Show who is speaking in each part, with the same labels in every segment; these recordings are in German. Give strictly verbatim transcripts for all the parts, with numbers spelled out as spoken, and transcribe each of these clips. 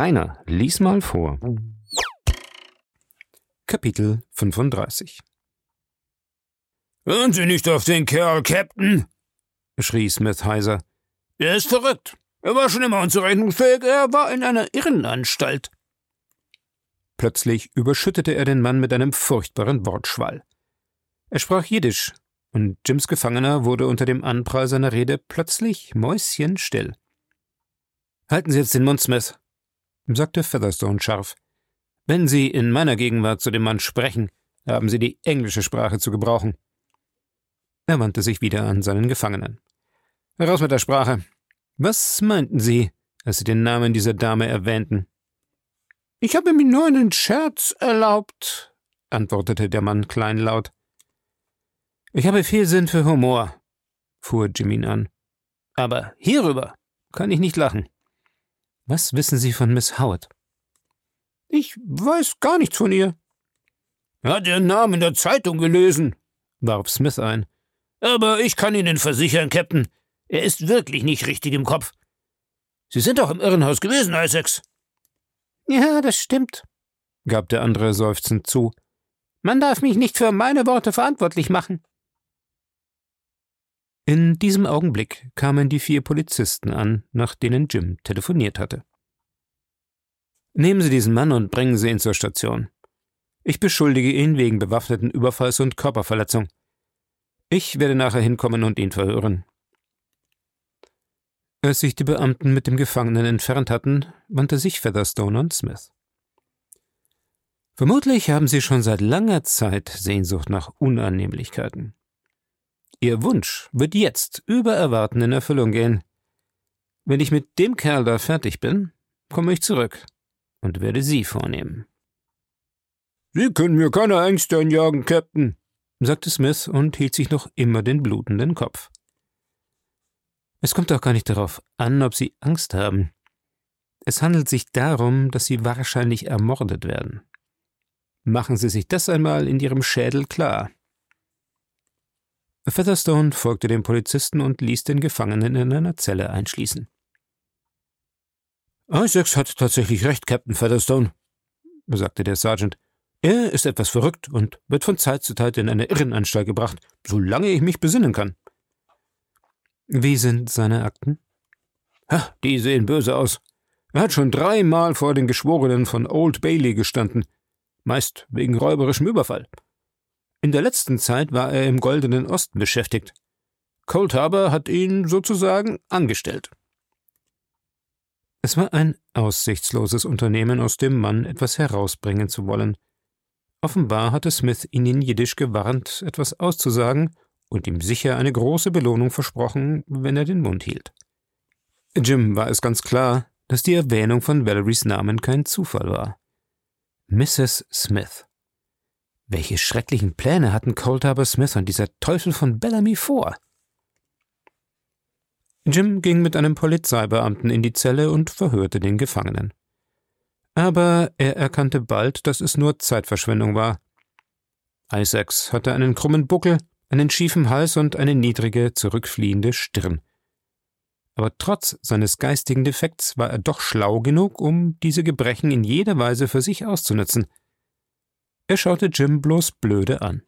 Speaker 1: Rainer, lies mal vor. Kapitel fünfunddreißig.
Speaker 2: »Hören Sie nicht auf den Kerl, Captain«,
Speaker 1: schrie Smith heiser.
Speaker 2: »Er ist verrückt. Er war schon immer unzurechnungsfähig. Er war in einer Irrenanstalt.«
Speaker 1: Plötzlich überschüttete er den Mann mit einem furchtbaren Wortschwall. Er sprach Jiddisch, und Jims Gefangener wurde unter dem Anprall seiner Rede plötzlich mäuschenstill. »Halten Sie jetzt den Mund, Smith«, sagte Featherstone scharf. »Wenn Sie in meiner Gegenwart zu dem Mann sprechen, haben Sie die englische Sprache zu gebrauchen.« Er wandte sich wieder an seinen Gefangenen. »Heraus mit der Sprache. Was meinten Sie, als Sie den Namen dieser Dame erwähnten?«
Speaker 2: »Ich habe mir nur einen Scherz erlaubt«, antwortete der Mann kleinlaut.
Speaker 1: »Ich habe viel Sinn für Humor«, fuhr Jim ihn an. »Aber hierüber kann ich nicht lachen. Was wissen Sie von Miss Howard?«
Speaker 2: »Ich weiß gar nichts von ihr.« »Er hat Ihren Namen in der Zeitung gelesen«, warf Smith ein. »Aber ich kann Ihnen versichern, Captain, er ist wirklich nicht richtig im Kopf. Sie sind doch im Irrenhaus gewesen, Isaacs.«
Speaker 3: »Ja, das stimmt«,
Speaker 1: gab der andere seufzend zu.
Speaker 3: »Man darf mich nicht für meine Worte verantwortlich machen.«
Speaker 1: In diesem Augenblick kamen die vier Polizisten an, nach denen Jim telefoniert hatte. »Nehmen Sie diesen Mann und bringen Sie ihn zur Station. Ich beschuldige ihn wegen bewaffneten Überfalls und Körperverletzung. Ich werde nachher hinkommen und ihn verhören.« Als sich die Beamten mit dem Gefangenen entfernt hatten, wandte sich Featherstone an Smith. »Vermutlich haben Sie schon seit langer Zeit Sehnsucht nach Unannehmlichkeiten. Ihr Wunsch wird jetzt über Erwarten in Erfüllung gehen. Wenn ich mit dem Kerl da fertig bin, komme ich zurück und werde Sie vornehmen.«
Speaker 2: »Sie können mir keine Ängste einjagen, Captain«,
Speaker 1: sagte Smith und hielt sich noch immer den blutenden Kopf. »Es kommt doch gar nicht darauf an, ob Sie Angst haben. Es handelt sich darum, dass Sie wahrscheinlich ermordet werden. Machen Sie sich das einmal in Ihrem Schädel klar.« Featherstone folgte dem Polizisten und ließ den Gefangenen in einer Zelle einschließen.
Speaker 2: »Isaacs hat tatsächlich recht, Captain Featherstone«, sagte der Sergeant. »Er ist etwas verrückt und wird von Zeit zu Zeit in eine Irrenanstalt gebracht, solange ich mich besinnen kann.«
Speaker 1: »Wie sind seine Akten?«
Speaker 2: Ha, »Die sehen böse aus. Er hat schon dreimal vor den Geschworenen von Old Bailey gestanden, meist wegen räuberischem Überfall. In der letzten Zeit war er im Goldenen Osten beschäftigt. Cold Harbor hat ihn sozusagen angestellt.«
Speaker 1: Es war ein aussichtsloses Unternehmen, aus dem Mann etwas herausbringen zu wollen. Offenbar hatte Smith ihn in Jiddisch gewarnt, etwas auszusagen, und ihm sicher eine große Belohnung versprochen, wenn er den Mund hielt. Jim war es ganz klar, dass die Erwähnung von Valerys Namen kein Zufall war. Misses Smith. Welche schrecklichen Pläne hatten Cold Harbor Smith und dieser Teufel von Bellamy vor? Jim ging mit einem Polizeibeamten in die Zelle und verhörte den Gefangenen. Aber er erkannte bald, dass es nur Zeitverschwendung war. Isaacs hatte einen krummen Buckel, einen schiefen Hals und eine niedrige, zurückfliehende Stirn. Aber trotz seines geistigen Defekts war er doch schlau genug, um diese Gebrechen in jeder Weise für sich auszunützen. Er schaute Jim bloß blöde an.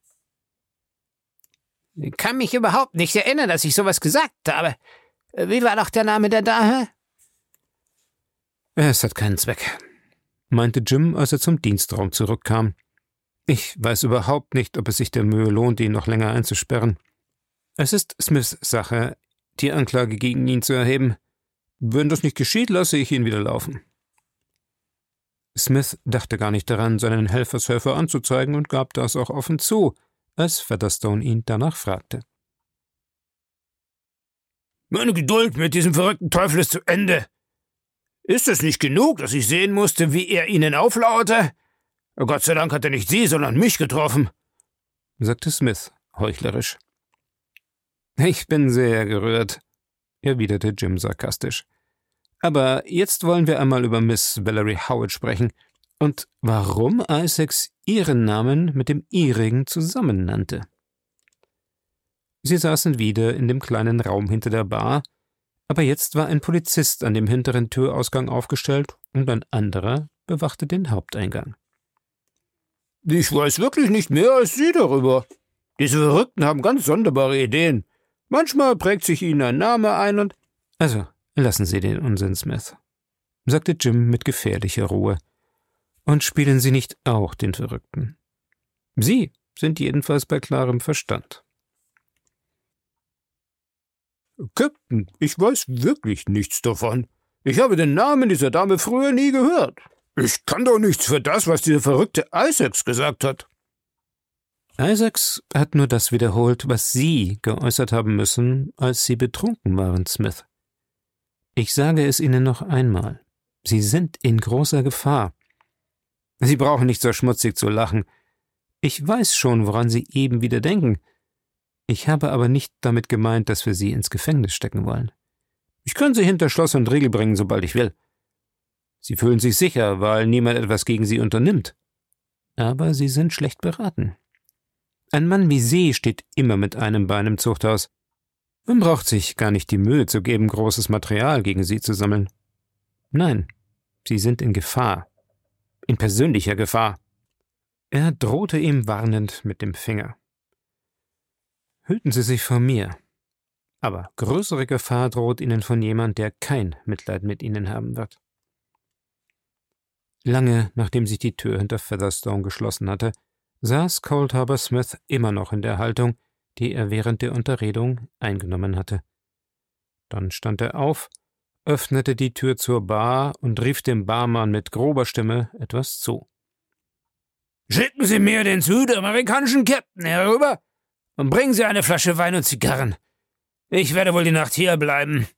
Speaker 3: »Ich kann mich überhaupt nicht erinnern, dass ich sowas gesagt habe. Wie war doch der Name der Dame?«
Speaker 1: »Es hat keinen Zweck«, meinte Jim, als er zum Dienstraum zurückkam. »Ich weiß überhaupt nicht, ob es sich der Mühe lohnt, ihn noch länger einzusperren. Es ist Smiths Sache, die Anklage gegen ihn zu erheben. Wenn das nicht geschieht, lasse ich ihn wieder laufen.« Smith dachte gar nicht daran, seinen Helfershelfer anzuzeigen und gab das auch offen zu, als Featherstone ihn danach fragte.
Speaker 2: »Meine Geduld mit diesem verrückten Teufel ist zu Ende. Ist es nicht genug, dass ich sehen musste, wie er Ihnen auflauerte? Gott sei Dank hat er nicht Sie, sondern mich getroffen«,
Speaker 1: sagte Smith heuchlerisch. »Ich bin sehr gerührt«, erwiderte Jim sarkastisch. »Aber jetzt wollen wir einmal über Miss Valerie Howard sprechen und warum Isaacs ihren Namen mit dem ihrigen zusammennannte.« Sie saßen wieder in dem kleinen Raum hinter der Bar. Aber jetzt war ein Polizist an dem hinteren Türausgang aufgestellt und ein anderer bewachte den Haupteingang.
Speaker 2: »Ich weiß wirklich nicht mehr als Sie darüber. Diese Verrückten haben ganz sonderbare Ideen. Manchmal prägt sich ihnen ein Name ein und...«
Speaker 1: »Also, lassen Sie den Unsinn, Smith«, sagte Jim mit gefährlicher Ruhe. »Und spielen Sie nicht auch den Verrückten. Sie sind jedenfalls bei klarem Verstand.«
Speaker 2: »Captain, ich weiß wirklich nichts davon. Ich habe den Namen dieser Dame früher nie gehört. Ich kann doch nichts für das, was dieser verrückte Isaacs gesagt hat.«
Speaker 1: »Isaacs hat nur das wiederholt, was Sie geäußert haben müssen, als Sie betrunken waren, Smith. Ich sage es Ihnen noch einmal. Sie sind in großer Gefahr. Sie brauchen nicht so schmutzig zu lachen. Ich weiß schon, woran Sie eben wieder denken. Ich habe aber nicht damit gemeint, dass wir Sie ins Gefängnis stecken wollen. Ich kann Sie hinter Schloss und Riegel bringen, sobald ich will. Sie fühlen sich sicher, weil niemand etwas gegen Sie unternimmt. Aber Sie sind schlecht beraten. Ein Mann wie Sie steht immer mit einem Bein im Zuchthaus. Man braucht sich gar nicht die Mühe zu geben, großes Material gegen Sie zu sammeln. Nein, Sie sind in Gefahr. In persönlicher Gefahr.« Er drohte ihm warnend mit dem Finger. »Hüten Sie sich vor mir. Aber größere Gefahr droht Ihnen von jemand, der kein Mitleid mit Ihnen haben wird.« Lange nachdem sich die Tür hinter Featherstone geschlossen hatte, saß Coldharbour Smith immer noch in der Haltung, die er während der Unterredung eingenommen hatte. Dann stand er auf, öffnete die Tür zur Bar und rief dem Barmann mit grober Stimme etwas zu.
Speaker 2: »Schicken Sie mir den südamerikanischen Captain herüber und bringen Sie eine Flasche Wein und Zigarren. Ich werde wohl die Nacht hier bleiben.«